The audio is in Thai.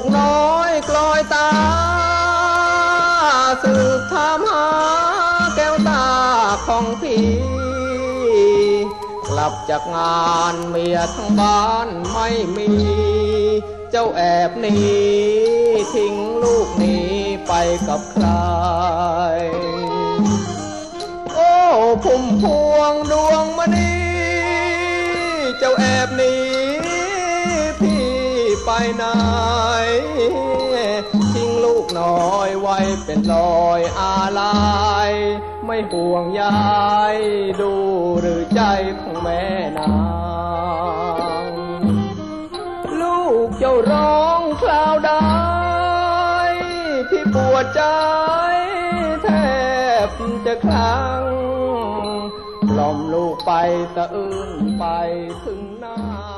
น้อยกลอยตาสืบถามหาแก้วตาของพี่กลับจากงานเมียทั้งบ้านไม่มีเจ้าแอบหนีทิ้งลูกหนีไปกับใครโอ้พุ่มพวงดวงมณีเจ้าแอบหนีพี่ไปไหนทิ้งลูกน้อยไว้เป็นรอยอาลัยไม่ห่วงยายดูหรือใจของแม่นางลูกเจ้าร้องคราวใดพี่ปวดใจแทบจะคลั่งกล่อมลูกไปตะอื้นไปถึงหน้า